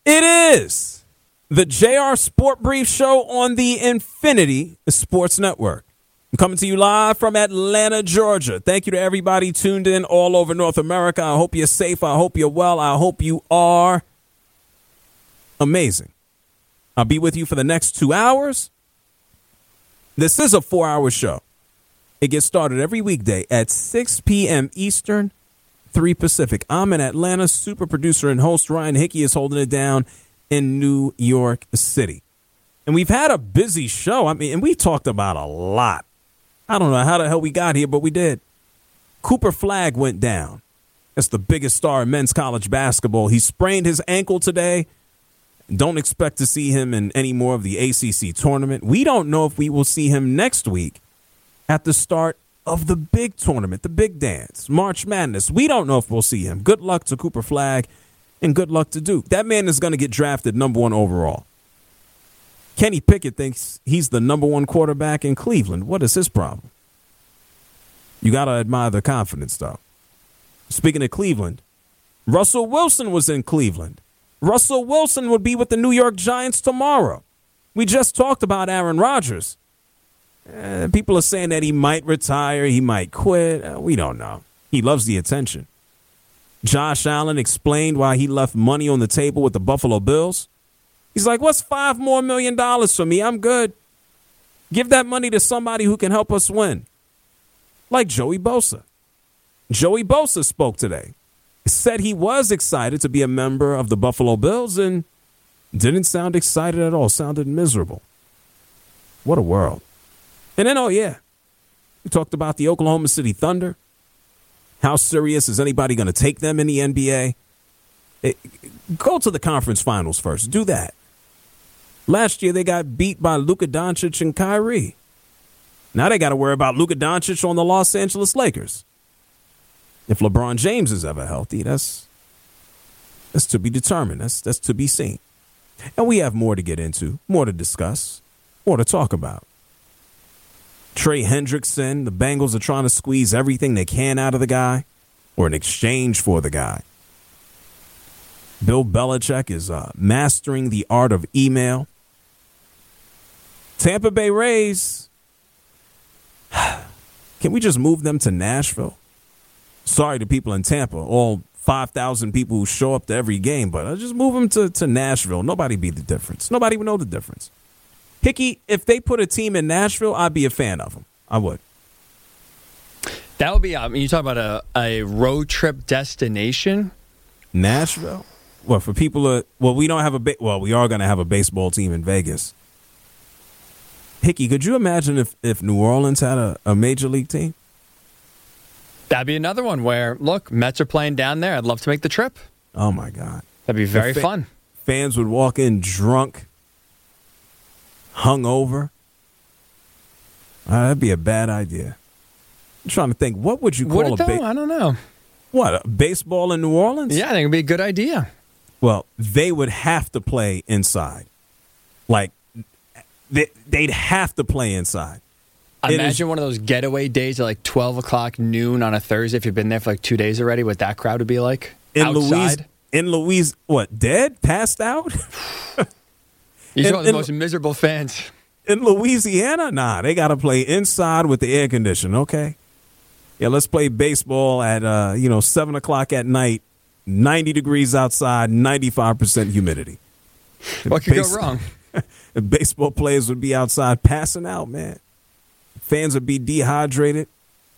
It is the JR Sport Brief Show on the Infinity Sports Network. I'm coming to you live from Atlanta, Georgia. Thank you to everybody tuned in all over North America. I hope you're safe. I hope you're well. I hope you are amazing. I'll be with you for the next 2 hours. This is a 4-hour show. It gets started every weekday at 6 p.m. Eastern, 3 Pacific. I'm in Atlanta. Super producer and host Ryan Hickey is holding it down in New York City. And we've had a busy show. And we talked about a lot. I don't know how the hell we got here, but we did. Cooper Flagg went down. That's the biggest star in men's college basketball. He sprained his ankle today. Don't expect to see him in any more of the ACC tournament. We don't know if we will see him next week at the start of the big tournament, the big dance, March Madness. We don't know if we'll see him. Good luck to Cooper Flagg and good luck to Duke. That man is going to get drafted number 1 overall. Kenny Pickett thinks he's the number 1 quarterback in Cleveland. What is his problem? You got to admire the confidence, though. Speaking of Cleveland, Russell Wilson was in Cleveland. Russell Wilson would be with the New York Giants tomorrow. We just talked about Aaron Rodgers. People are saying that he might retire, he might quit. We don't know. He loves the attention. Josh Allen explained why he left money on the table with the Buffalo Bills. He's like, what's $5 more million for me? I'm good. Give that money to somebody who can help us win. Like Joey Bosa. Joey Bosa spoke today. Said he was excited to be a member of the Buffalo Bills and didn't sound excited at all. Sounded miserable. What a world. And then, we talked about the Oklahoma City Thunder. How serious is anybody going to take them in the NBA? Go to the conference finals first. Do that. Last year, they got beat by Luka Doncic and Kyrie. Now they got to worry about Luka Doncic on the Los Angeles Lakers. If LeBron James is ever healthy, that's to be determined. That's to be seen. And we have more to get into, more to discuss, more to talk about. Trey Hendrickson, the Bengals are trying to squeeze everything they can out of the guy or in exchange for the guy. Bill Belichick is mastering the art of email. Tampa Bay Rays, can we just move them to Nashville? Sorry to people in Tampa, all 5,000 people who show up to every game, but I'll just move them to Nashville. Nobody be the difference. Nobody would know the difference. Hickey, if they put a team in Nashville, I'd be a fan of them. I would. That would be, you talk about a road trip destination? Nashville? Well, for people, we don't have we are going to have a baseball team in Vegas. Hickey, could you imagine if New Orleans had a major league team? That'd be another one where, look, Mets are playing down there. I'd love to make the trip. Oh, my God. That'd be very fun. Fans would walk in drunk, hungover. That'd be a bad idea. I'm trying to think, what would you call I don't know. What, a baseball in New Orleans? Yeah, I think it'd be a good idea. Well, they would have to play inside. Like, they'd have to play inside. Imagine one of those getaway days at like 12 o'clock noon on a Thursday if you've been there for like 2 days already, what that crowd would be like outside. In Louise, what, dead? Passed out? You're one of the most miserable fans. In Louisiana? Nah, they got to play inside with the air conditioning, okay? Yeah, let's play baseball at, 7 o'clock at night, 90 degrees outside, 95% humidity. What could go wrong? Baseball players would be outside passing out, man. Fans would be dehydrated.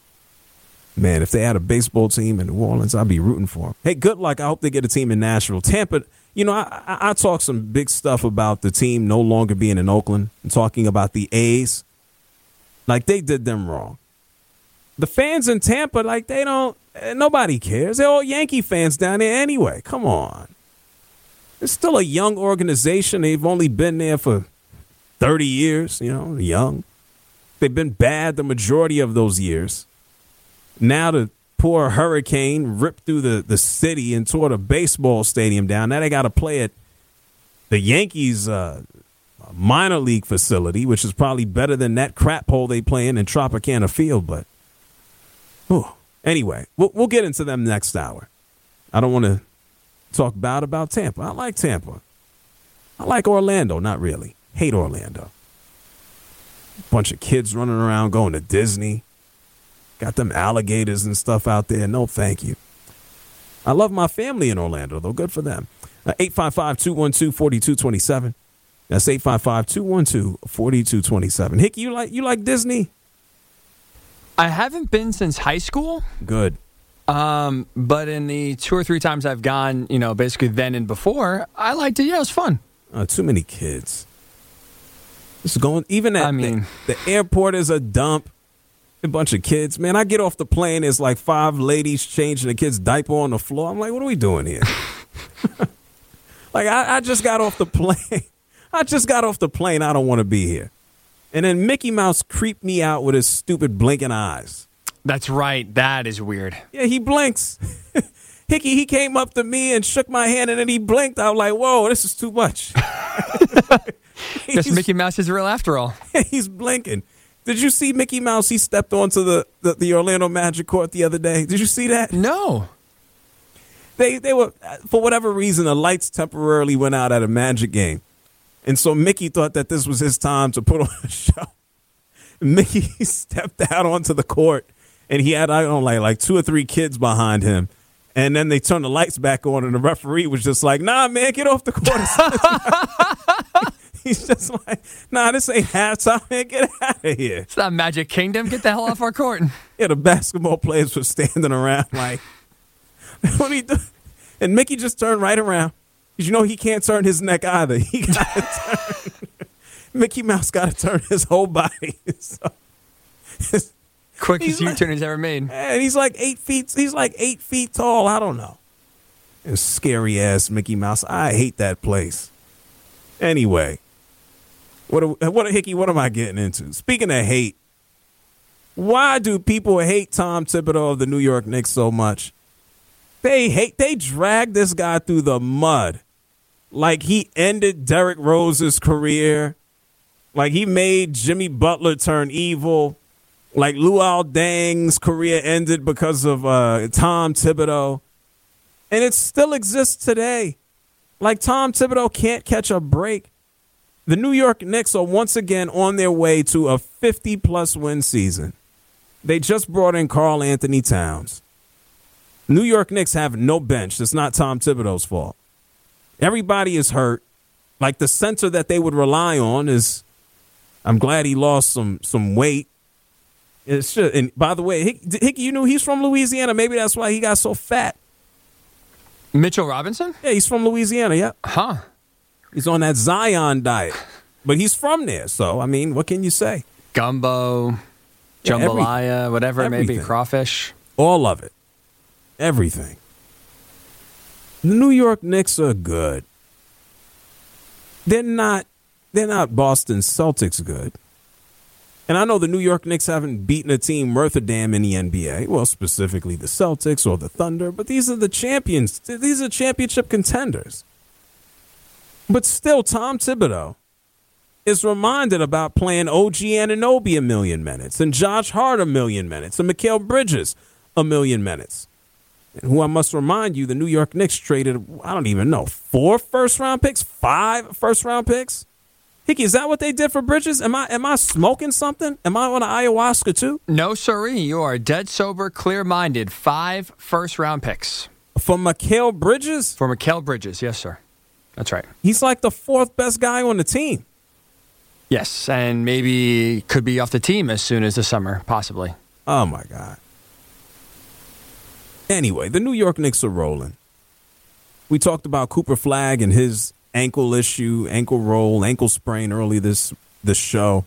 Man, if they had a baseball team in New Orleans, I'd be rooting for them. Hey, good luck. I hope they get a team in Nashville. Tampa, I talk some big stuff about the team no longer being in Oakland and talking about the A's. Like, they did them wrong. The fans in Tampa, like, nobody cares. They're all Yankee fans down there anyway. Come on. It's still a young organization. They've only been there for 30 years, young. They've been bad the majority of those years. Now the poor hurricane ripped through the city and tore the baseball stadium down. Now they got to play at the Yankees minor league facility, which is probably better than that crap hole they play in Tropicana Field. But anyway, we'll get into them next hour. I don't want to talk bad about Tampa. I like Tampa. I like Orlando, not really. Hate Orlando. Bunch of kids running around going to Disney. Got them alligators and stuff out there. No, thank you. I love my family in Orlando, though. Good for them. 855-212-4227. That's 855-212-4227. Hickey, you like Disney? I haven't been since high school. Good. But in the 2 or 3 times I've gone, basically then and before, I liked it. Yeah, it was fun. Too many kids. It's going, even at the airport is a dump. A bunch of kids. Man, I get off the plane, there's like 5 ladies changing the kid's diaper on the floor. I'm like, what are we doing here? Like, I just got off the plane. I don't want to be here. And then Mickey Mouse creeped me out with his stupid blinking eyes. That's right. That is weird. Yeah, he blinks. Hickey, he came up to me and shook my hand, and then he blinked. I was like, whoa, this is too much. Guess Mickey Mouse is real after all. He's blinking. Did you see Mickey Mouse? He stepped onto the Orlando Magic court the other day. Did you see that? No. They were, for whatever reason, the lights temporarily went out at a Magic game. And so Mickey thought that this was his time to put on a show. Mickey stepped out onto the court, and he had, like 2 or 3 kids behind him. And then they turned the lights back on, and the referee was just like, nah, man, get off the court. He's just like, nah, this ain't halftime, man. Get out of here. It's not Magic Kingdom. Get the hell off our court. Yeah, the basketball players were standing around like, what are you doing? And Mickey just turned right around. Because he can't turn his neck either. He got to turn. Mickey Mouse got to turn his whole body. So, quickest U-turn he's ever made. And he's like 8 feet. He's like 8 feet tall. I don't know. It's scary ass Mickey Mouse. I hate that place. Anyway. Hickey, what am I getting into? Speaking of hate, why do people hate Tom Thibodeau of the New York Knicks so much? They dragged this guy through the mud. Like he ended Derrick Rose's career. Like he made Jimmy Butler turn evil. Like Luol Deng's career ended because of Tom Thibodeau. And it still exists today. Like Tom Thibodeau can't catch a break. The New York Knicks are once again on their way to a 50-plus win season. They just brought in Karl Anthony Towns. New York Knicks have no bench. It's not Tom Thibodeau's fault. Everybody is hurt. Like the center that they would rely on is, I'm glad he lost some weight. And by the way, Hickey, you knew he's from Louisiana. Maybe that's why he got so fat. Mitchell Robinson? Yeah, he's from Louisiana, yeah. Huh. He's on that Zion diet. But he's from there, so, I mean, what can you say? Gumbo, jambalaya, whatever it may be, crawfish. All of it. Everything. The New York Knicks are good. They're not Boston Celtics good. And I know the New York Knicks haven't beaten a team worth a damn in the NBA. Well, specifically the Celtics or the Thunder. But these are the champions. These are championship contenders. But still, Tom Thibodeau is reminded about playing OG Anunoby 1 million minutes and Josh Hart 1 million minutes and Mikal Bridges 1 million minutes. And who I must remind you, the New York Knicks traded, I don't even know, 4 first-round picks, 5 first-round picks? Hickey, is that what they did for Bridges? Am I smoking something? Am I on ayahuasca too? No, sirree. You are dead sober, clear-minded. 5 first-round picks. For Mikal Bridges? For Mikal Bridges, yes, sir. That's right. He's like the 4th best guy on the team. Yes, and maybe could be off the team as soon as the summer, possibly. Oh, my God. Anyway, the New York Knicks are rolling. We talked about Cooper Flagg and his ankle issue, ankle roll, ankle sprain early this show.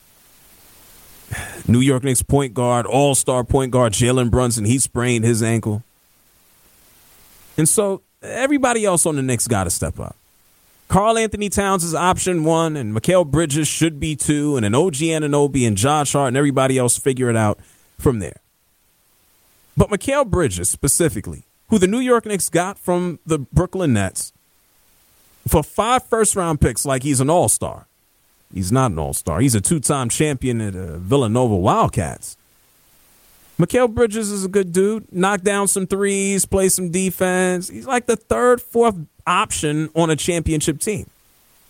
New York Knicks point guard, all-star point guard Jalen Brunson, he sprained his ankle. And so everybody else on the Knicks got to step up. Karl Anthony Towns is option 1, and Mikal Bridges should be 2, and then OG Anunoby and Josh Hart and everybody else figure it out from there. But Mikal Bridges specifically, who the New York Knicks got from the Brooklyn Nets for 5 first-round picks like he's an all-star. He's not an all-star. He's a 2-time champion at Villanova Wildcats. Mikal Bridges is a good dude. Knock down some threes, play some defense. He's like the 3rd, 4th option on a championship team.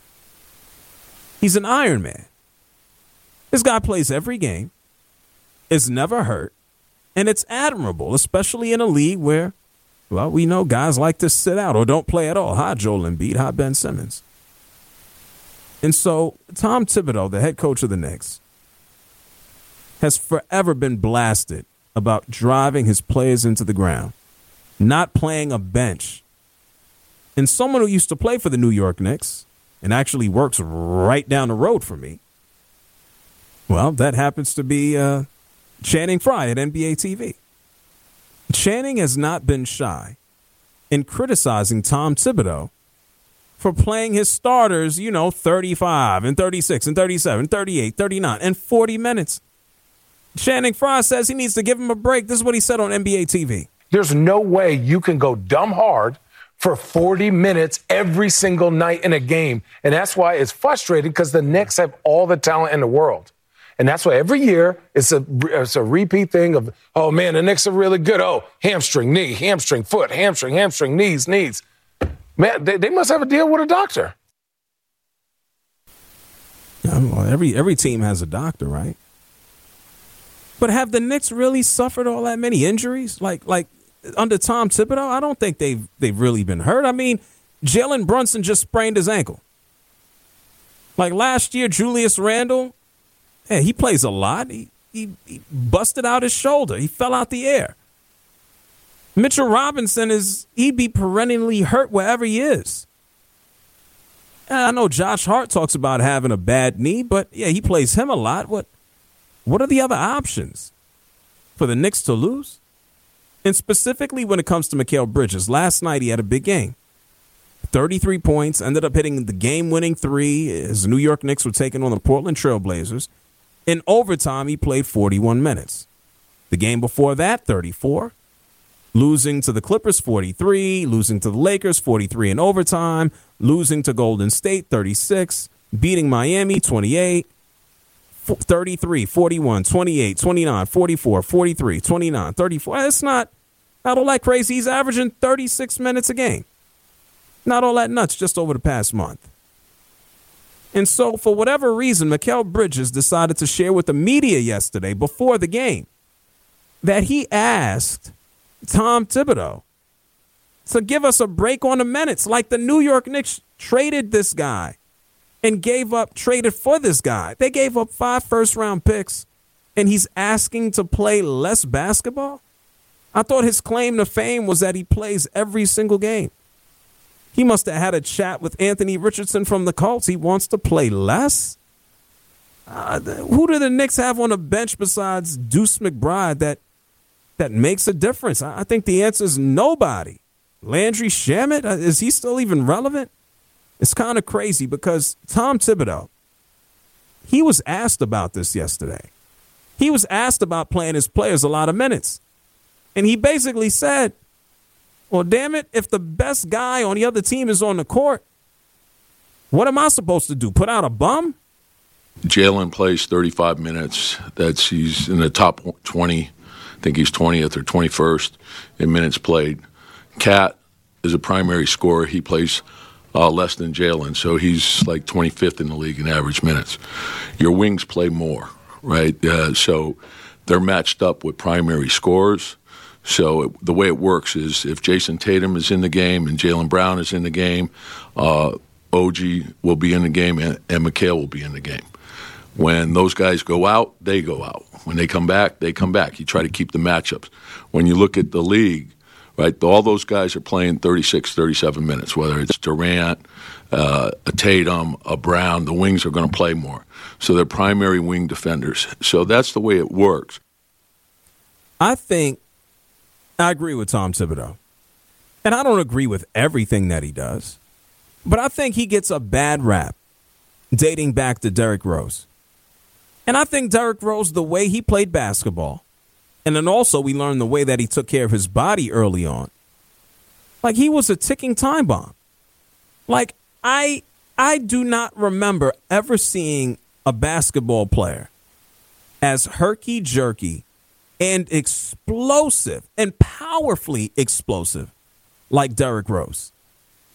He's an Iron Man. This guy plays every game, is never hurt, and it's admirable, especially in a league where, well, we know guys like to sit out or don't play at all. Hi, Joel Embiid. Hi, Ben Simmons. And so Tom Thibodeau, the head coach of the Knicks, has forever been blasted about driving his players into the ground, not playing a bench. And someone who used to play for the New York Knicks and actually works right down the road from me, well, that happens to be Channing Frye at NBA TV. Channing has not been shy in criticizing Tom Thibodeau for playing his starters, 35 and 36 and 37, 38, 39, and 40 minutes. Channing Frye says he needs to give him a break. This is what he said on NBA TV. There's no way you can go dumb hard for 40 minutes every single night in a game. And that's why it's frustrating, because the Knicks have all the talent in the world. And that's why every year it's a repeat thing of, oh, man, the Knicks are really good. Oh, hamstring, knee, hamstring, foot, hamstring, knees. Man, they must have a deal with a doctor. Well, every team has a doctor, right? But have the Knicks really suffered all that many injuries? Like under Tom Thibodeau, I don't think they've really been hurt. I mean, Jalen Brunson just sprained his ankle. Like last year, Julius Randle, he plays a lot. He busted out his shoulder. He fell out the air. Mitchell Robinson he'd be perennially hurt wherever he is. I know Josh Hart talks about having a bad knee, but yeah, he plays him a lot. What are the other options for the Knicks to lose? And specifically when it comes to Mikal Bridges, last night he had a big game. 33 points, ended up hitting the game-winning three as the New York Knicks were taking on the Portland Trail Blazers. In overtime, he played 41 minutes. The game before that, 34. Losing to the Clippers, 43. Losing to the Lakers, 43 in overtime. Losing to Golden State, 36. Beating Miami, 28. 33, 41, 28, 29, 44, 43, 29, 34. It's not all that crazy. He's averaging 36 minutes a game. Not all that nuts just over the past month. And so for whatever reason, Mikal Bridges decided to share with the media yesterday before the game that he asked Tom Thibodeau to give us a break on the minutes, like the New York Knicks traded this guy and traded for this guy. They gave up 5 first-round picks, and he's asking to play less basketball? I thought his claim to fame was that he plays every single game. He must have had a chat with Anthony Richardson from the Colts. He wants to play less? Who do the Knicks have on the bench besides Deuce McBride that makes a difference? I think the answer is nobody. Landry Shamet, is he still even relevant? It's kind of crazy because Tom Thibodeau, he was asked about this yesterday. He was asked about playing his players a lot of minutes. And he basically said, well, damn it, if the best guy on the other team is on the court, what am I supposed to do? Put out a bum? Jalen plays 35 minutes. He's in the top 20. I think he's 20th or 21st in minutes played. Cat is a primary scorer. He plays less than Jalen, so he's like 25th in the league in average minutes. Your wings play more, right? So they're matched up with primary scorers. So the way it works is if Jason Tatum is in the game and Jaylen Brown is in the game, OG will be in the game and Mikal will be in the game. When those guys go out, they go out. When they come back, they come back. You try to keep the matchups. When you look at the league, right, all those guys are playing 36, 37 minutes, whether it's Durant, a Tatum, a Brown, the wings are going to play more. So they're primary wing defenders. So that's the way it works. I agree with Tom Thibodeau. And I don't agree with everything that he does. But I think he gets a bad rap dating back to Derrick Rose. And I think Derrick Rose, the way he played basketball, and then also we learned the way that he took care of his body early on, like he was a ticking time bomb. Like I do not remember ever seeing a basketball player as herky-jerky and explosive and powerfully explosive like Derrick Rose.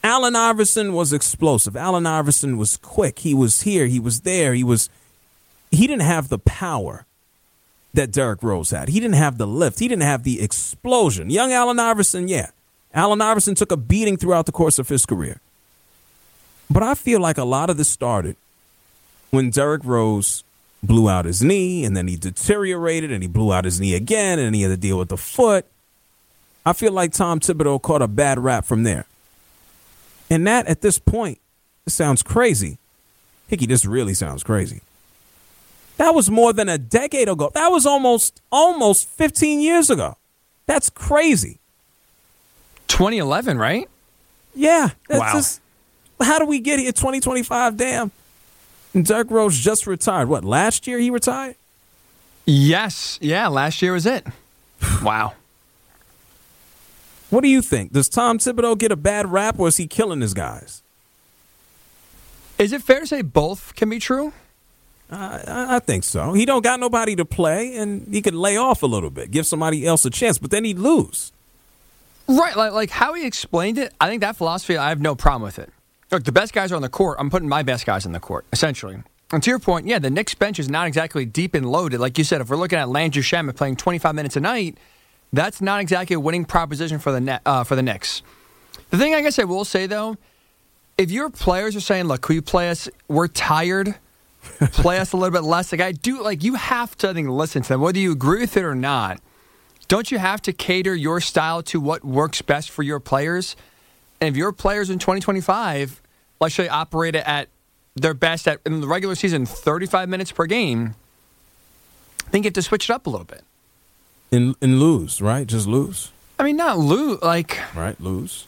Allen Iverson was explosive. Allen Iverson was quick. He was here. He was there. He didn't have the power that Derrick Rose had. He didn't have the lift. He didn't have the explosion. Young Allen Iverson, yeah. Allen Iverson took a beating throughout the course of his career. But I feel like a lot of this started when Derrick Rose blew out his knee, and then he deteriorated, and he blew out his knee again, and he had to deal with the foot. I feel like Tom Thibodeau caught a bad rap from there. And that, at this point, it sounds crazy. Hickey, this really sounds crazy. That was more than a decade ago. That was almost 15 years ago. That's crazy. 2011, right? Yeah. Wow. How do we get here? 2025, damn. And Derrick Rose just retired. What, last year he retired? Yes. Yeah, last year was it. Wow. What do you think? Does Tom Thibodeau get a bad rap, or is he killing his guys? Is it fair to say both can be true? I think so. He don't got nobody to play, and he could lay off a little bit, give somebody else a chance, but then he'd lose. Right, like how he explained it, I think that philosophy, I have no problem with it. Look, the best guys are on the court. I'm putting my best guys on the court, essentially. And to your point, yeah, the Knicks bench is not exactly deep and loaded. Like you said, if we're looking at Landry Shamet playing 25 minutes a night, that's not exactly a winning proposition for the Knicks. The thing I guess I will say, though, if your players are saying, look, can you play us? We're tired. Play us a little bit less. You have to, I think, listen to them. Whether you agree with it or not, don't you have to cater your style to what works best for your players? And if your players in 2025, let's say, operate at their best in the regular season 35 minutes per game, I think you have to switch it up a little bit. And lose, right? Just lose. I mean, not lose, Right, lose.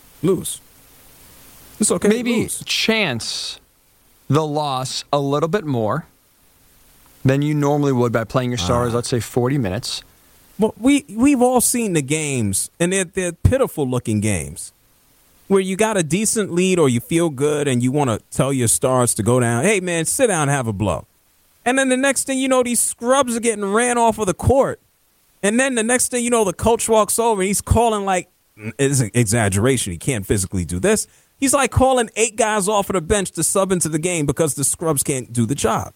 It's okay. Maybe lose. chance the loss a little bit more than you normally would by playing your stars, let's say, 40 minutes. Well, we've all seen the games, and they're pitiful-looking games where you got a decent lead or you feel good and you want to tell your stars to go down. Hey, man, sit down and have a blow. And then the next thing you know, these scrubs are getting ran off of the court. And then the next thing you know, the coach walks over and he's calling it's an exaggeration. He can't physically do this. He's like calling 8 guys off of the bench to sub into the game because the scrubs can't do the job.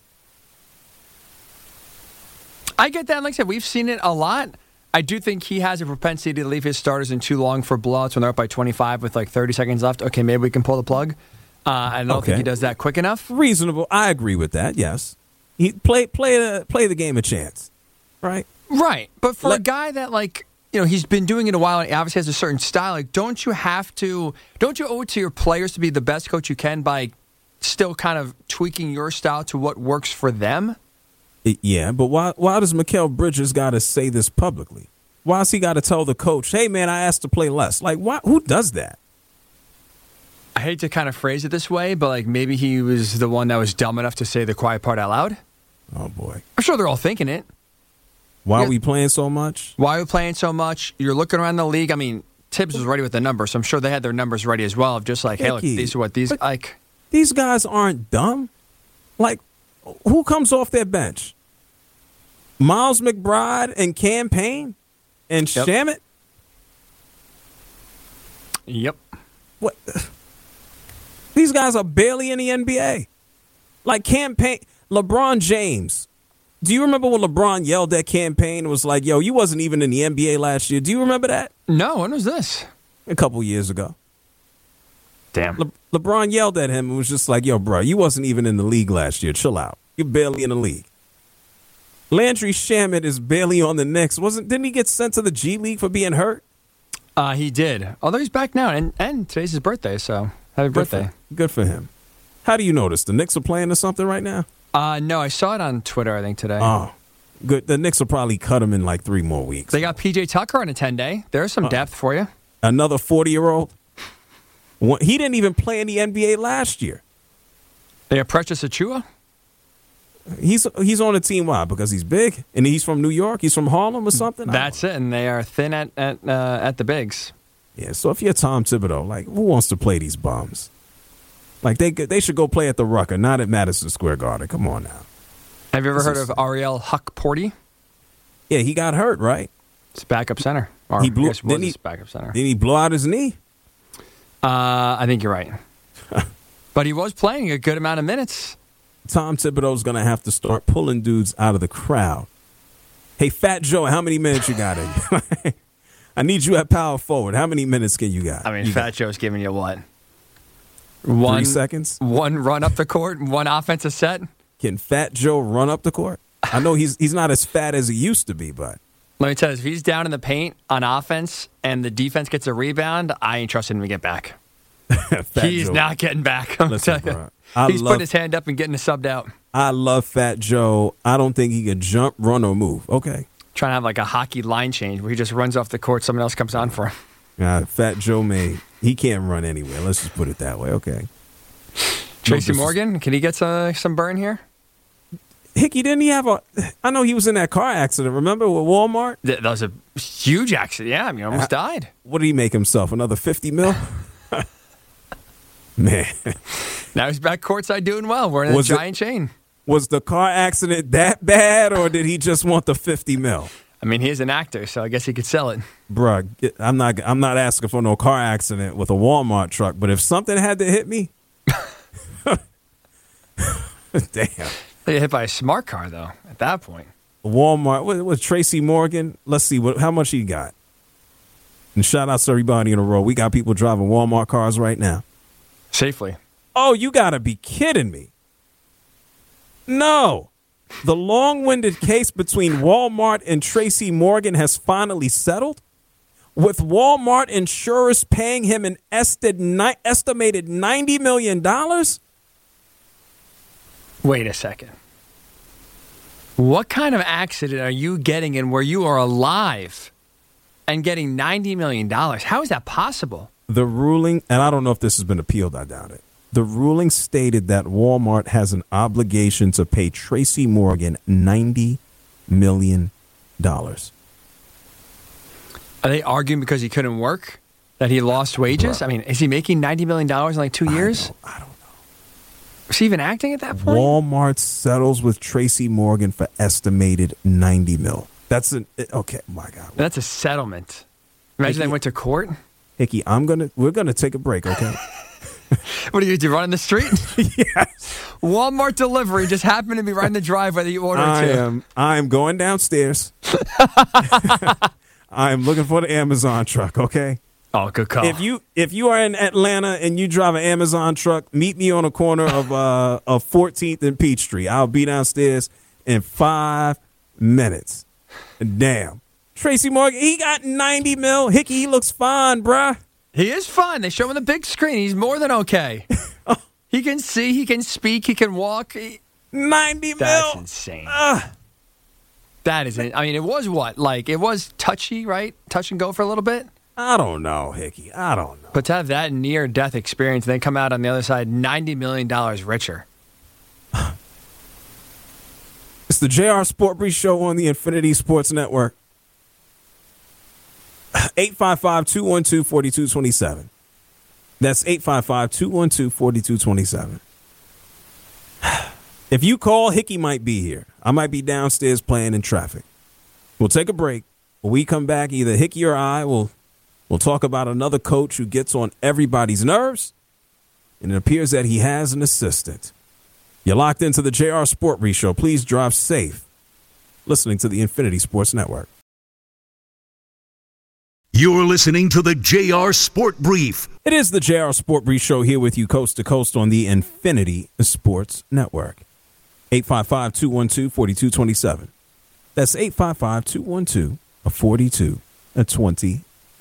I get that. Like I said, we've seen it a lot. I do think he has a propensity to leave his starters in too long for blowouts when they're up by 25 with 30 seconds left. Okay, maybe we can pull the plug. I don't think he does that quick enough. Reasonable. I agree with that, yes. He play the game a chance, right? Right. But for a guy that, he's been doing it a while and he obviously has a certain style, don't you owe it to your players to be the best coach you can by still kind of tweaking your style to what works for them? Yeah, but why does Mikal Bridges got to say this publicly? Why has he got to tell the coach, hey, man, I asked to play less? Who does that? I hate to kind of phrase it this way, but maybe he was the one that was dumb enough to say the quiet part out loud. Oh, boy. I'm sure they're all thinking it. Why are we playing so much? Why are we playing so much? You're looking around the league. I mean, Tibbs was ready with the numbers, so I'm sure they had their numbers ready as well. Of just hey, look, these are what these like. These guys aren't dumb. Who comes off their bench? Miles McBride and Cam Payne and Shamet? Yep. What? These guys are barely in the NBA. Cam Payne, LeBron James. Do you remember when LeBron yelled at Cam Payne and was like, yo, you wasn't even in the NBA last year? Do you remember that? No, when was this? A couple years ago. Damn. LeBron yelled at him and was just like, yo, bro, you wasn't even in the league last year. Chill out. You're barely in the league. Landry Shamet is barely on the Knicks. Didn't he get sent to the G League for being hurt? He did. Although he's back now, and today's his birthday, so happy birthday. Good for him. How do you notice? The Knicks are playing or something right now? No, I saw it on Twitter, I think, today. Oh, good. The Knicks will probably cut him in 3 more weeks. They got P.J. Tucker on a 10-day. There's some depth for you. Another 40-year-old? He didn't even play in the NBA last year. They have Precious Achiuwa? He's on the team. Why? Because he's big? And he's from New York? He's from Harlem or something? That's it, and they are thin at the bigs. Yeah, so if you're Tom Thibodeau, who wants to play these bums? They should go play at the Rucker, not at Madison Square Garden. Come on now. Have you ever heard of Ariel Huck-Porty? Yeah, he got hurt, right? It's backup center. Or he blew. his backup center. Did he blow out his knee? I think you're right. But he was playing a good amount of minutes. Tom Thibodeau's going to have to start pulling dudes out of the crowd. Hey, Fat Joe, how many minutes you got in you? I need you at power forward. How many minutes can you got? I mean, you Fat Joe's giving you what? 3 seconds? One run up the court, one offensive set. Can Fat Joe run up the court? I know he's not as fat as he used to be, but. Let me tell you, if he's down in the paint on offense and the defense gets a rebound, I ain't trusting him to get back. He's Joe. Not getting back. I'm Listen, telling you. bro, He's putting his hand up and getting subbed out. I love Fat Joe. I don't think he can jump, run, or move. Okay. Trying to have like a hockey line change where he just runs off the court, someone else comes on for him. Fat Joe he can't run anywhere. Let's just put it that way. Okay. Tracy Morgan, can he get some burn here? Hickey, didn't he have I know he was in that car accident, remember, with Walmart? That was a huge accident. Yeah, I mean, almost died. What did he make himself? Another $50 million? Man. Now he's back courtside doing well. We're in a giant chain. Was the car accident that bad, or did he just want the $50 million? I mean, he's an actor, so I guess he could sell it. Bruh, I'm not asking for no car accident with a Walmart truck, but if something had to hit me, damn. They get hit by a smart car, though, at that point. Walmart, with Tracy Morgan, let's see, how much he got. And shout out to everybody in a row. We got people driving Walmart cars right now. Safely. Oh, you got to be kidding me. No. The long-winded case between Walmart and Tracy Morgan has finally settled, with Walmart insurers paying him an estimated $90 million. Wait a second. What kind of accident are you getting in where you are alive and getting $90 million? How is that possible? The ruling, and I don't know if this has been appealed, I doubt it. The ruling stated that Walmart has an obligation to pay Tracy Morgan $90 million. Are they arguing because he couldn't work? That he lost wages? Bro. I mean, is he making $90 million in like 2 years? I don't know. Was he even acting at that point? Walmart settles with Tracy Morgan for estimated $90 million. That's okay. My God, that's a settlement. Imagine they went to court. Hickey, we're gonna take a break. Okay. What do you do? Run in the street? Yes. Walmart delivery just happened to be right in the driveway that you ordered to. I am going downstairs. I am looking for the Amazon truck. Okay. Oh, good call. If you are in Atlanta and you drive an Amazon truck, meet me on the corner of 14th and Peachtree. I'll be downstairs in 5 minutes. Damn. Tracy Morgan, he got $90 million. Hickey, he looks fine, bruh. He is fine. They show him on the big screen. He's more than okay. He can see, he can speak, he can walk. $90 million. That's insane. That is it. I mean, it was what? Like, it was touchy, right? Touch and go for a little bit? I don't know, Hickey. I don't know. But to have that near-death experience and then come out on the other side $90 million richer. It's the JR Sport Brief Show on the Infinity Sports Network. 855-212-4227. That's 855-212-4227. If you call, Hickey might be here. I might be downstairs playing in traffic. We'll take a break. When we come back, either Hickey or I will talk about another coach who gets on everybody's nerves, and it appears that he has an assistant. You're locked into the JR Sport Brief Show. Please drive safe. Listening to the Infinity Sports Network. You're listening to the JR Sport Brief. It is the JR Sport Brief Show here with you coast to coast on the Infinity Sports Network. 855-212-4227. That's 855-212-4227.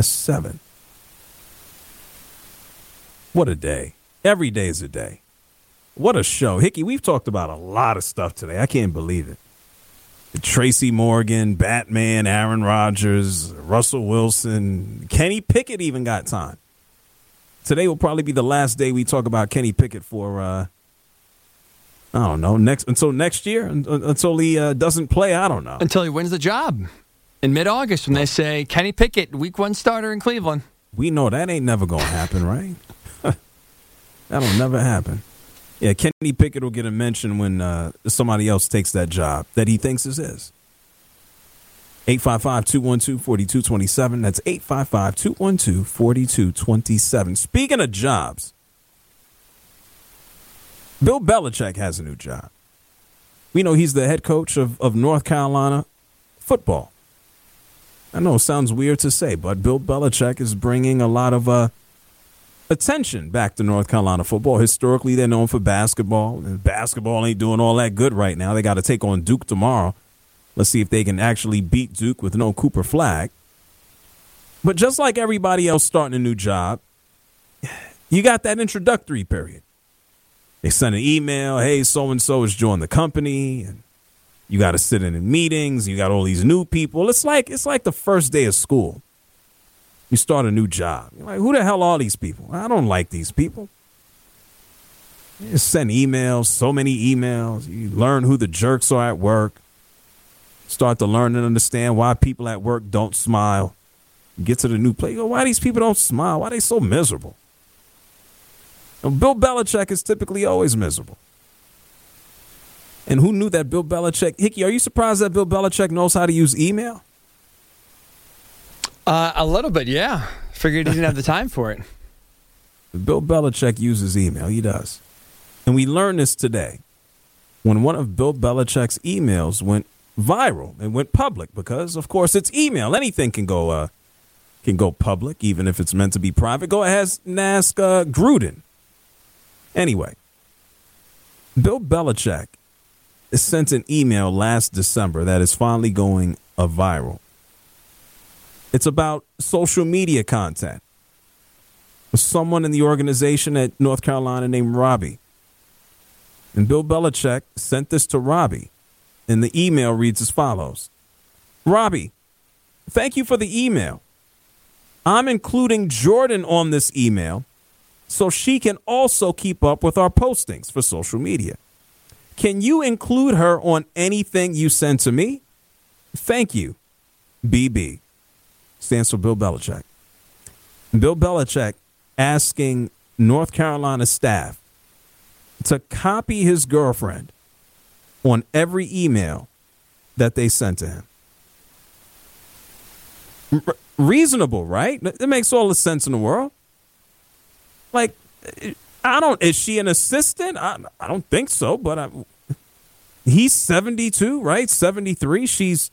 What a day. Every day is a day. What a show. Hickey, we've talked about a lot of stuff today. I can't believe it. Tracy Morgan, Batman, Aaron Rodgers, Russell Wilson, Kenny Pickett even got time. Today will probably be the last day we talk about Kenny Pickett for, I don't know, until next year, until he doesn't play, I don't know. Until he wins the job in mid-August when they say, Kenny Pickett, week 1 starter in Cleveland. We know that ain't never going to happen, right? That'll never happen. Yeah, Kenny Pickett will get a mention when somebody else takes that job that he thinks is his. 855-212-4227. That's 855-212-4227. Speaking of jobs, Bill Belichick has a new job. We know he's the head coach of North Carolina football. I know it sounds weird to say, but Bill Belichick is bringing a lot of attention back to North Carolina football. Historically, they're known for basketball, and basketball ain't doing all that good right now. They got to take on Duke tomorrow. Let's see if they can actually beat Duke with no Cooper Flagg. But just like everybody else starting a new job, you got that introductory period. They send an email, hey, so-and-so has joined the company, and you got to sit in meetings. You got all these new people. It's like the first day of school. You start a new job. You're like, who the hell are these people? I don't like these people. You just send emails, so many emails. You learn who the jerks are at work. Start to learn and understand why people at work don't smile. You get to the new place. You go, why these people don't smile? Why are they so miserable? And Bill Belichick is typically always miserable. And who knew that Bill Belichick? Hickey, are you surprised that Bill Belichick knows how to use email? A little bit, yeah. Figured he didn't have the time for it. Bill Belichick uses email. He does. And we learned this today when one of Bill Belichick's emails went viral and went public because, of course, it's email. Anything can go public, even if it's meant to be private. Go ahead and ask Gruden. Anyway, Bill Belichick sent an email last December that is finally going viral. It's about social media content. Someone in the organization at North Carolina named Robbie. And Bill Belichick sent this to Robbie. And the email reads as follows. Robbie, thank you for the email. I'm including Jordan on this email so she can also keep up with our postings for social media. Can you include her on anything you send to me? Thank you, BB. Stands for Bill Belichick. Bill Belichick asking North Carolina staff to copy his girlfriend on every email that they sent to him. Reasonable, right? It makes all the sense in the world. Like, is she an assistant? I don't think so, but he's 72, right? 73. She's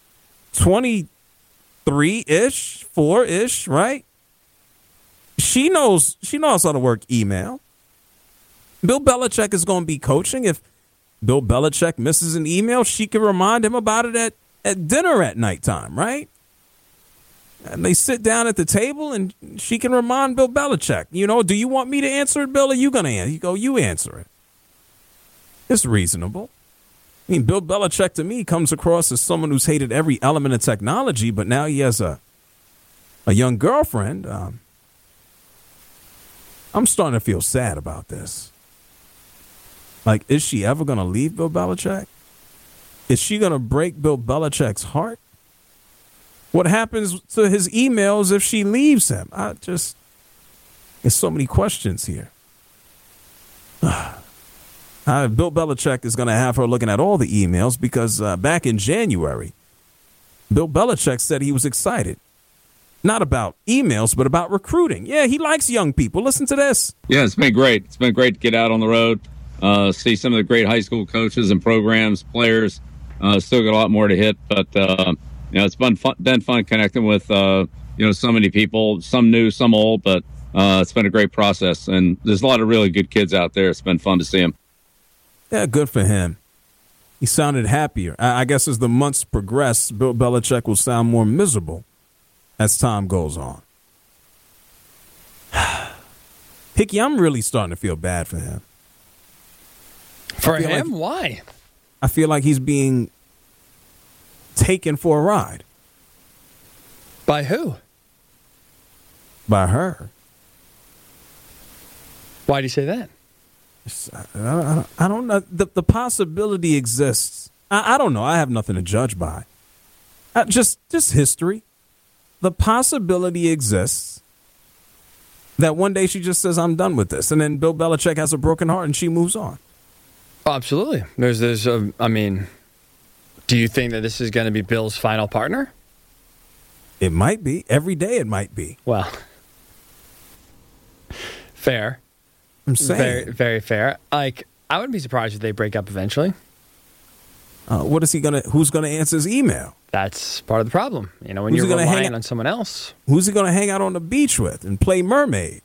23-ish, 4-ish, right? She knows how to work email. Bill Belichick is going to be coaching. If Bill Belichick misses an email, she can remind him about it at dinner at nighttime, right? And they sit down at the table and she can remind Bill Belichick, do you want me to answer it, Bill, or are you going to answer? You go, you answer it. It's reasonable. I mean, Bill Belichick to me comes across as someone who's hated every element of technology, but now he has a young girlfriend. I'm starting to feel sad about this. Like, is she ever going to leave Bill Belichick? Is she going to break Bill Belichick's heart? What happens to his emails if she leaves him? There's so many questions here. Bill Belichick is going to have her looking at all the emails because back in January, Bill Belichick said he was excited. Not about emails, but about recruiting. Yeah, he likes young people. Listen to this. Yeah, it's been great. It's been great to get out on the road, see some of the great high school coaches and programs, players. Still got a lot more to hit, but it's been fun connecting with so many people, some new, some old, but it's been a great process. And there's a lot of really good kids out there. It's been fun to see them. Yeah, good for him. He sounded happier. I guess as the months progress, Bill Belichick will sound more miserable as time goes on. Hickey, I'm really starting to feel bad for him. For him? Why? I feel like he's being taken for a ride. By who? By her. Why do you say that? I don't know. The possibility exists. I don't know. I have nothing to judge by. Just history. The possibility exists that one day she just says, I'm done with this. And then Bill Belichick has a broken heart and she moves on. Oh, absolutely. Do Do you think that this is going to be Bill's final partner? It might be. Every day it might be. Well, fair. I'm saying. Very, very fair. Like, I wouldn't be surprised if they break up eventually. What is he gonna? Who's gonna answer his email? That's part of the problem. You know, when Who's you're he gonna relying on someone else. Who's he gonna hang out on the beach with and play mermaid?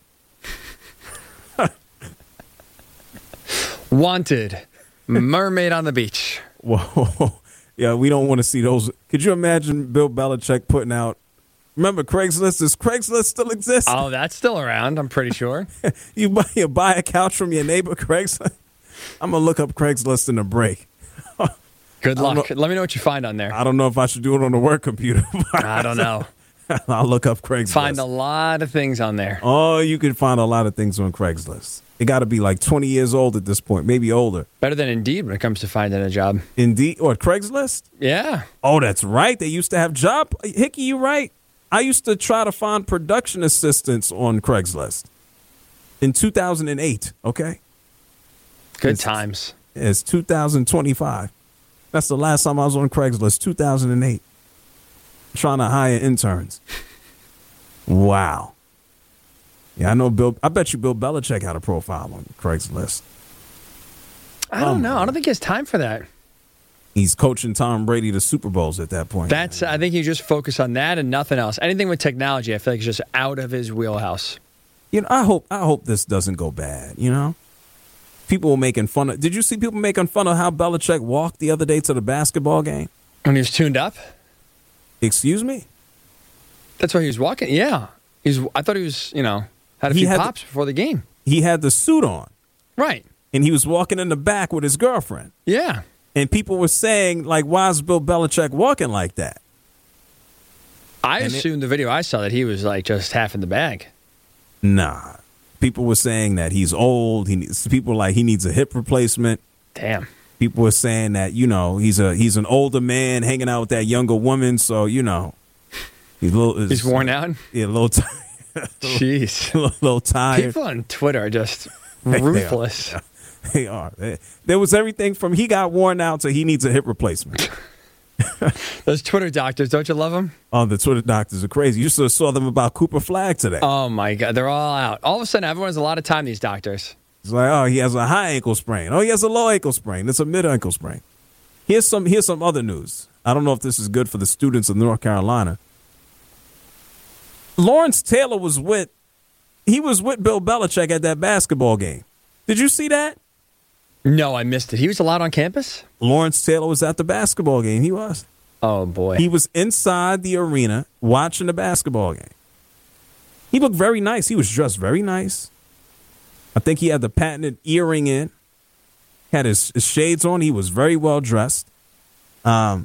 Wanted. Mermaid on the beach. Whoa. Yeah, we don't want to see those. Could you imagine Bill Belichick putting out? Remember Craigslist? Does Craigslist still exist? Oh, that's still around, I'm pretty sure. You buy a couch from your neighbor, Craigslist? I'm going to look up Craigslist in a break. Good luck. Let me know what you find on there. I don't know if I should do it on the work computer. I don't know. I'll look up Craigslist. Find a lot of things on there. Oh, you can find a lot of things on Craigslist. It got to be like 20 years old at this point, maybe older. Better than Indeed when it comes to finding a job. Indeed, or Craigslist? Yeah. Oh, that's right. They used to have job. Hickey, you right. I used to try to find production assistants on Craigslist in 2008. Okay. Good times. It's 2025. That's the last time I was on Craigslist, 2008. Trying to hire interns. Wow. Yeah, I know Bill. I bet you Bill Belichick had a profile on Craigslist. I don't know. I don't think he has time for that. He's coaching Tom Brady to Super Bowls at that point. I think you just focus on that and nothing else. Anything with technology, I feel like is just out of his wheelhouse. You know, I hope this doesn't go bad, you know? People were making fun of. Did you see people making fun of how Belichick walked the other day to the basketball game? When he was tuned up? Excuse me? That's why he was walking? Yeah. I thought he was, had a few pops before the game. He had the suit on. Right. And he was walking in the back with his girlfriend. Yeah. And people were saying, like, why is Bill Belichick walking like that? I assumed the video I saw that he was, like, just half in the bag. Nah. People were saying that he's old. People were like, he needs a hip replacement. Damn. People were saying that, he's an older man hanging out with that younger woman. So, he's worn out? Yeah, a little tired. Jeez. a little tired. People on Twitter are just ruthless. They are. There was everything from he got worn out to he needs a hip replacement. Those Twitter doctors, don't you love them? Oh, the Twitter doctors are crazy. You should saw them about Cooper Flagg today. Oh, my God. They're all out. All of a sudden, everyone has a lot of time, these doctors. It's like, oh, he has a high ankle sprain. Oh, he has a low ankle sprain. It's a mid ankle sprain. Here's some other news. I don't know if this is good for the students of North Carolina. Lawrence Taylor was with Bill Belichick at that basketball game. Did you see that? No, I missed it. He was allowed on campus? Lawrence Taylor was at the basketball game. He was. Oh, boy. He was inside the arena watching the basketball game. He looked very nice. He was dressed very nice. I think he had the patented earring in. Had his shades on. He was very well dressed. I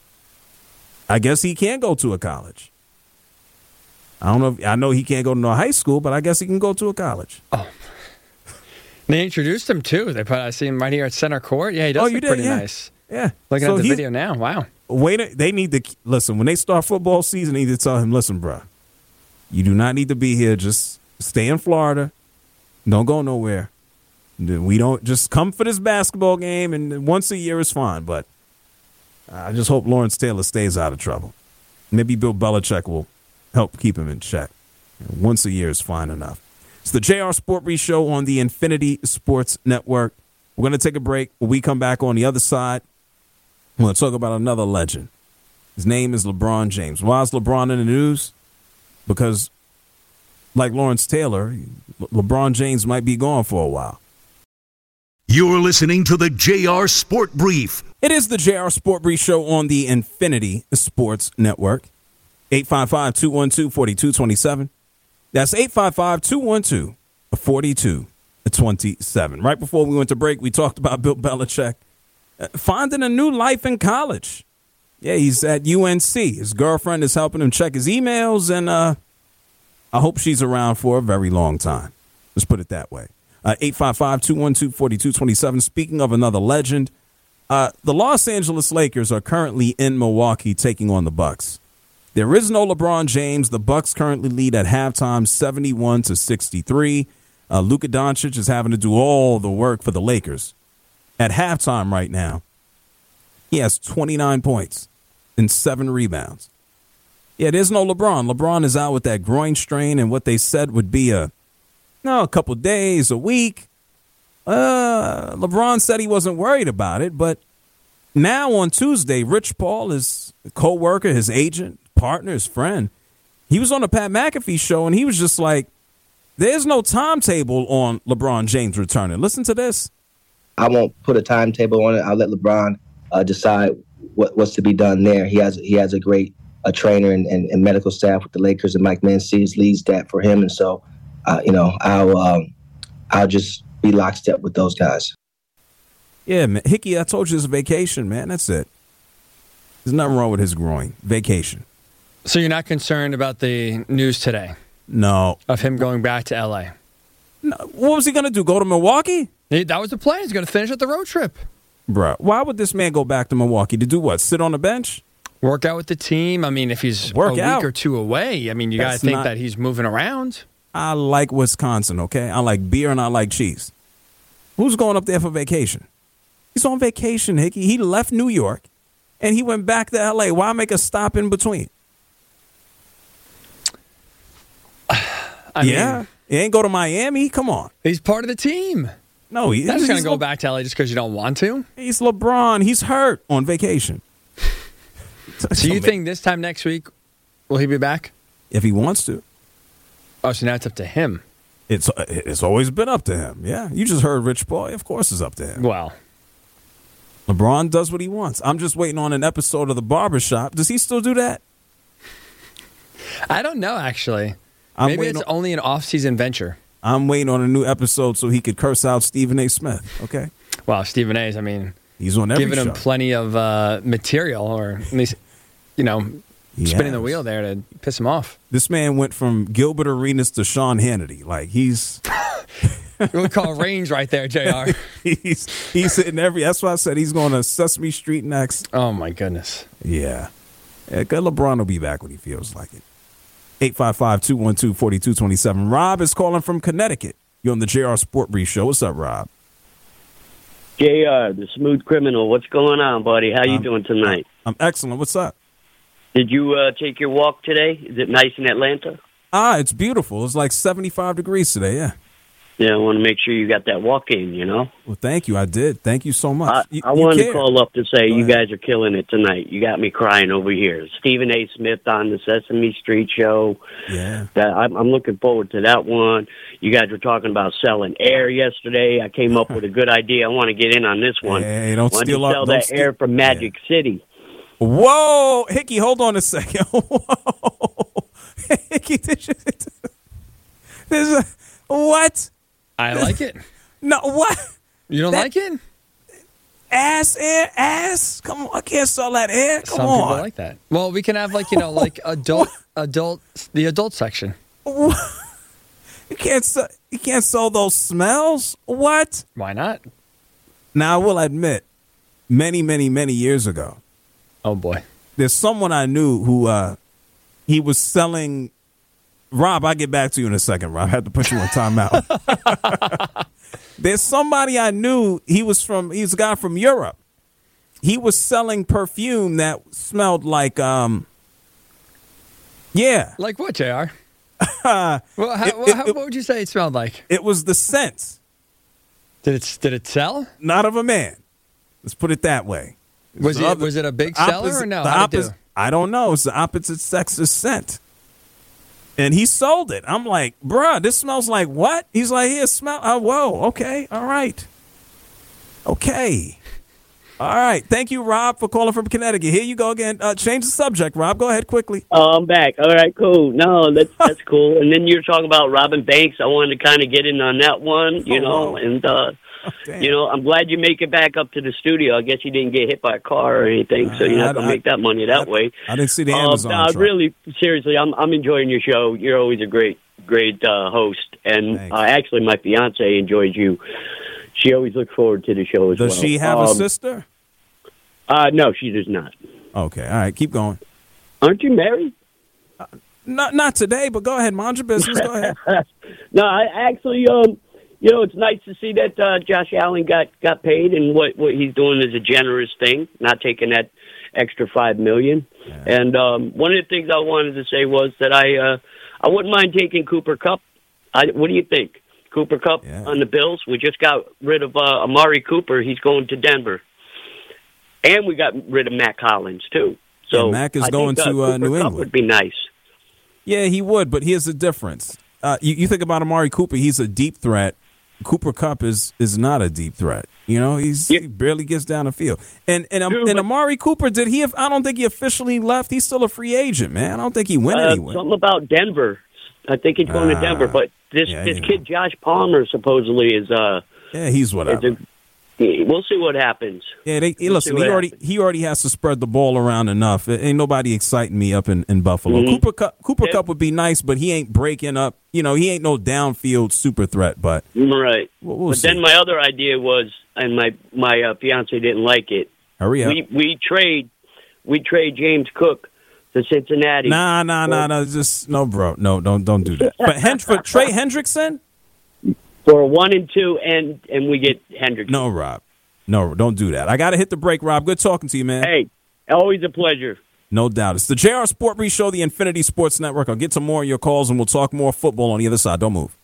guess he can go to a college. I don't know. I know he can't go to no high school, but I guess he can go to a college. Oh. They introduced him, too. I see him right here at center court. Yeah, he does look pretty nice. Yeah. Looking at the video now. Wow. They need to listen. When they start football season, they need to tell him, listen, bro, you do not need to be here. Just stay in Florida. Don't go nowhere. We don't just come for this basketball game, and once a year is fine. But I just hope Lawrence Taylor stays out of trouble. Maybe Bill Belichick will help keep him in check. Once a year is fine enough. It's the JR Sport Brief Show on the Infinity Sports Network. We're going to take a break. When we come back on the other side, we're going to talk about another legend. His name is LeBron James. Why is LeBron in the news? Because, like Lawrence Taylor, LeBron James might be gone for a while. You're listening to the JR Sport Brief. It is the JR Sport Brief Show on the Infinity Sports Network. 855-212-4227. That's 855-212-4227. Right before we went to break, we talked about Bill Belichick finding a new life in college. Yeah, he's at UNC. His girlfriend is helping him check his emails, and I hope she's around for a very long time. Let's put it that way. 855-212-4227. Speaking of another legend, the Los Angeles Lakers are currently in Milwaukee taking on the Bucks. There is no LeBron James. The Bucks currently lead at halftime 71-63. Luka Doncic is having to do all the work for the Lakers at halftime right now. He has 29 points and 7 rebounds. Yeah, there's no LeBron. LeBron is out with that groin strain and what they said would be a couple days, a week. LeBron said he wasn't worried about it, but now on Tuesday, Rich Paul, his co-worker, his agent, partner, his friend, he was on the Pat McAfee show, and he was just like, there's no timetable on LeBron James returning. Listen to this. I won't put a timetable on it. I'll let LeBron decide what's to be done there. He has a great trainer and medical staff with the Lakers, and Mike Mancini leads that for him. And so, I'll just be lockstep with those guys. Yeah, man. Hickey, I told you it's a vacation, man. That's it. There's nothing wrong with his groin. Vacation. So you're not concerned about the news today? No. Of him going back to L.A.? No. What was he going to do, go to Milwaukee? That was the plan. He's going to finish at the road trip. Bruh, why would this man go back to Milwaukee? To do what, sit on the bench? Work out with the team. I mean, if he's a week or two away, I mean, you got to think that he's moving around. I like Wisconsin, okay? I like beer and I like cheese. Who's going up there for vacation? He's on vacation, Hickey. He left New York, and he went back to L.A. Why make a stop in between? I mean, he ain't go to Miami. Come on. He's part of the team. No, he's not just going to go back to L.A. just because you don't want to. He's LeBron. He's hurt on vacation. So you think this time next week, will he be back? If he wants to. Oh, so now it's up to him. It's always been up to him. Yeah, you just heard Rich Paul. Of course it's up to him. Well, LeBron does what he wants. I'm just waiting on an episode of The Barbershop. Does he still do that? I don't know, actually. Maybe it's only an off-season venture. I'm waiting on a new episode so he could curse out Stephen A. Smith, okay? Well, Stephen A.'s, I mean, he's on every giving show. him plenty of material, or at least, spinning the wheel there to piss him off. This man went from Gilbert Arenas to Sean Hannity. Like, he's... We call range right there, JR. he's hitting that's why I said he's going to Sesame Street next. Oh, my goodness. Yeah. Good LeBron will be back when he feels like it. 855-212-4227. Rob is calling from Connecticut. You're on the JR Sport Brief Show. What's up, Rob? JR, the smooth criminal. What's going on, buddy? How you doing tonight? I'm excellent. What's up? Did you take your walk today? Is it nice in Atlanta? It's beautiful. It's like 75 degrees today, yeah. Yeah, I want to make sure you got that walk in, Well, thank you. I did. Thank you so much. I wanted to call up to say you guys are killing it tonight. You got me crying over here. Stephen A. Smith on the Sesame Street show. Yeah. I'm looking forward to that one. You guys were talking about selling air yesterday. I came up with a good idea. I want to get in on this one. Hey, don't Why steal don't you sell that air from Magic City? Whoa. Hickey, hold on a second. Whoa. Hickey, what? I like it. No, what? You don't like it? Ass? Come on, I can't sell that air. Come on. Some people like that. Well, we can have like the adult section. You can't sell those smells? What? Why not? Now, I will admit, many, many, many years ago. Oh, boy. There's someone I knew who he was selling. Rob, I'll get back to you in a second, Rob. I had to put you on timeout. There's somebody I knew. He's a guy from Europe. He was selling perfume that smelled like, Like what, JR? What would you say it smelled like? It was the scent. Did it sell? Not of a man. Let's put it that way. Was it a big seller or no? I don't know. It's the opposite sex's scent. And he sold it. I'm like, bruh, this smells like what? He's like, here, smell. Oh, whoa. Okay. All right. Okay. All right. Thank you, Rob, for calling from Connecticut. Here you go again. Change the subject, Rob. Go ahead quickly. Oh, I'm back. All right, cool. No, that's cool. And then you're talking about Robin Banks. I wanted to kind of get in on that one, and I'm glad you make it back up to the studio. I guess you didn't get hit by a car or anything, so you're not going to make that money that way. I didn't see the Amazon truck. Really, seriously, I'm enjoying your show. You're always a great host, and actually, my fiance enjoys you. She always looks forward to the show as well. Does she have a sister? No, she does not. Okay, all right, keep going. Aren't you married? Not today, but go ahead, mind your business. Go ahead. No, I actually, It's nice to see that Josh Allen got paid, and what he's doing is a generous thing, not taking that extra $5 million. Yeah. And one of the things I wanted to say was that I wouldn't mind taking Cooper Kupp. What do you think? Cooper Kupp on the Bills. We just got rid of Amari Cooper. He's going to Denver. And we got rid of Matt Collins, too. So Mac is going to New England. Kupp would be nice. Yeah, he would, but here's the difference. You think about Amari Cooper, he's a deep threat. Cooper Kupp is not a deep threat. He barely gets down the field. And Amari Cooper, I don't think he officially left. He's still a free agent, man. I don't think he went anywhere. Something about Denver. I think he's going to Denver, but this kid Josh Palmer supposedly is he's whatever. We'll see what happens. Yeah, listen. He already has to spread the ball around enough. Ain't nobody exciting me up in Buffalo. Mm-hmm. Cooper Kupp would be nice, but he ain't breaking up. He ain't no downfield super threat. But right. We'll see. Then my other idea was, and my fiance didn't like it. Hurry up. We trade James Cook to Cincinnati. Nah. Just no, bro. No, don't do that. But for Trey Hendrickson. For 1 and 2, and we get Hendrickson. No, Rob. No, don't do that. I got to hit the break, Rob. Good talking to you, man. Hey, always a pleasure. No doubt. It's the JR Sport Brief Show, the Infinity Sports Network. I'll get to more of your calls, and we'll talk more football on the other side. Don't move.